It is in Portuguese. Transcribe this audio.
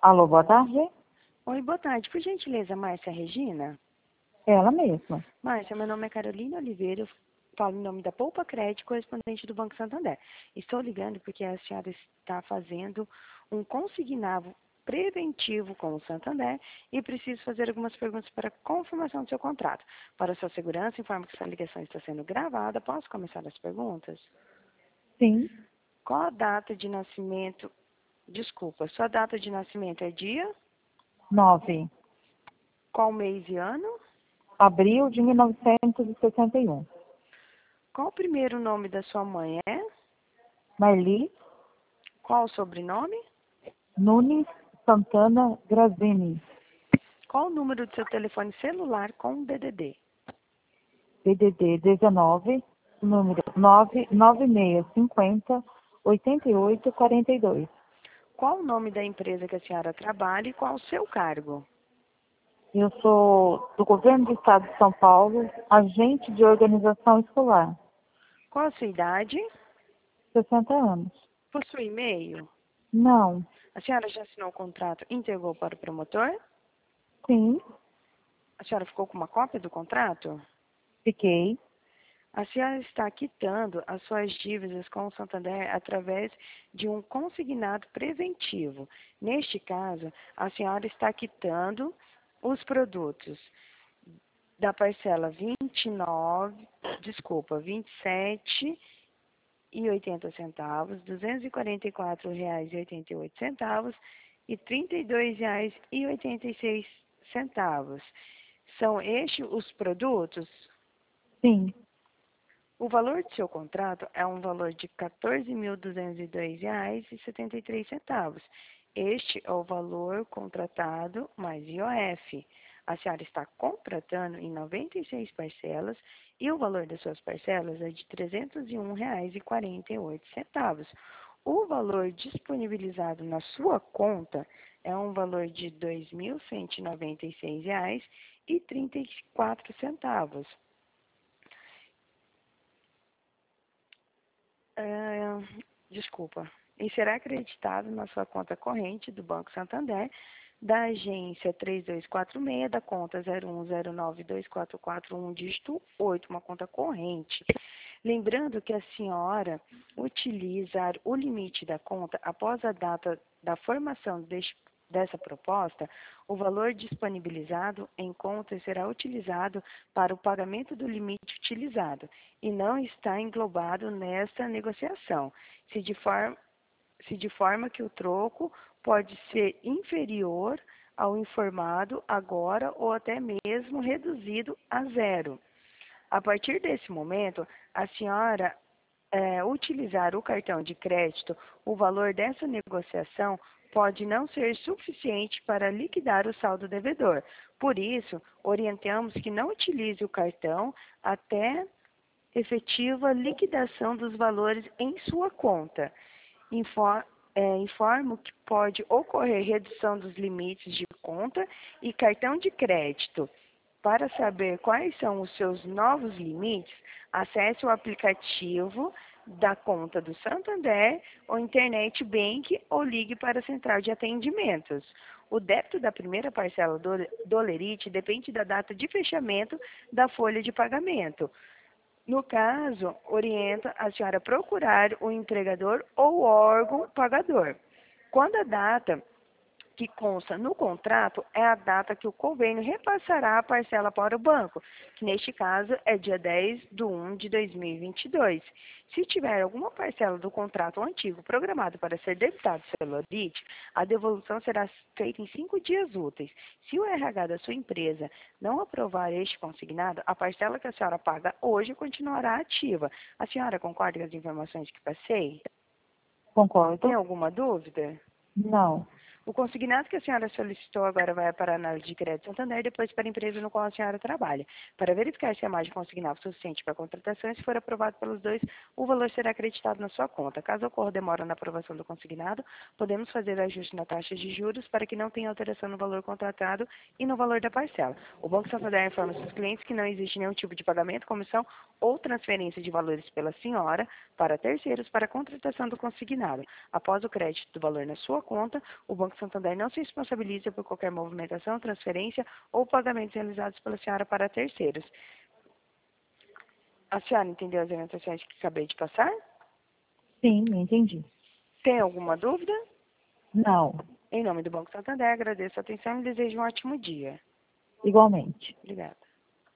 Alô, boa tarde. Oi, boa tarde. Por gentileza, Márcia Regina? Ela mesma. Márcia, meu nome é Carolina Oliveira, eu falo em nome da Poupa Crédito, correspondente do Banco Santander. Estou ligando porque a senhora está fazendo um consignado preventivo com o Santander e preciso fazer algumas perguntas para confirmação do seu contrato. Para sua segurança, informo que essa ligação está sendo gravada. Posso começar as perguntas? Sim. Qual a data de nascimento? Desculpa, sua data de nascimento é dia? 9. Qual mês e ano? Abril de 1961. Qual o primeiro nome da sua mãe é? Marli Qual o sobrenome? Nunes Santana Grazini. Qual o número do seu telefone celular com DDD? DDD 19, número 99650 8842. Qual o nome da empresa que a senhora trabalha e qual o seu cargo? Eu sou do governo do estado de São Paulo, agente de organização escolar. Qual a sua idade? 60 anos. Possui e-mail? Não. A senhora já assinou o contrato e entregou para o promotor? Sim. A senhora ficou com uma cópia do contrato? Fiquei. A senhora está quitando as suas dívidas com o Santander através de um consignado preventivo. Neste caso, a senhora está quitando os produtos da parcela 27,80 centavos, R$ 244,88 e R$ 32,86. São estes os produtos? Sim. O valor do seu contrato é um valor de R$ 14.202,73. Este é o valor contratado mais IOF. A senhora está contratando em 96 parcelas e o valor das suas parcelas é de R$ 301,48. O valor disponibilizado na sua conta é um valor de R$ 2.196,34. Desculpa, e será acreditado na sua conta corrente do Banco Santander, da agência 3246, da conta 01092441, dígito 8, uma conta corrente. Lembrando que a senhora utilizar o limite da conta após a data da formação dessa proposta, o valor disponibilizado em conta será utilizado para o pagamento do limite utilizado e não está englobado nesta negociação, se de forma que o troco pode ser inferior ao informado agora ou até mesmo reduzido a zero. A partir desse momento, a senhora utilizar o cartão de crédito, o valor dessa negociação pode não ser suficiente para liquidar o saldo devedor. Por isso, orientamos que não utilize o cartão até efetiva liquidação dos valores em sua conta. Informo que pode ocorrer redução dos limites de conta e cartão de crédito. Para saber quais são os seus novos limites, acesse o aplicativo da conta do Santander ou Internet Bank ou ligue para a central de atendimentos. O débito da primeira parcela do Lerite depende da data de fechamento da folha de pagamento. No caso, orienta a senhora a procurar o entregador ou órgão pagador. Quando a data que consta no contrato é a data que o convênio repassará a parcela para o banco, que neste caso é dia 10/1/2022. Se tiver alguma parcela do contrato antigo programado para ser debitado pelo Lerite, a devolução será feita em 5 dias úteis. Se o RH da sua empresa não aprovar este consignado, a parcela que a senhora paga hoje continuará ativa. A senhora concorda com as informações que passei? Tem Concordo? alguma dúvida? Não. O consignado que a senhora solicitou agora vai para a análise de crédito Santander e depois para a empresa no qual a senhora trabalha. Para verificar se a margem consignado suficiente para a contratação, se for aprovado pelos dois, o valor será acreditado na sua conta. Caso ocorra demora na aprovação do consignado, podemos fazer ajuste na taxa de juros para que não tenha alteração no valor contratado e no valor da parcela. O Banco Santander informa seus clientes que não existe nenhum tipo de pagamento, comissão ou transferência de valores pela senhora para terceiros para a contratação do consignado. Após o crédito do valor na sua conta, o Banco Banco Santander não se responsabiliza por qualquer movimentação, transferência ou pagamentos realizados pela senhora para terceiros. A senhora entendeu as orientações que acabei de passar? Sim, entendi. Tem alguma dúvida? Não, Em nome do Banco Santander, agradeço a atenção e desejo um ótimo dia. igualmente. Obrigada.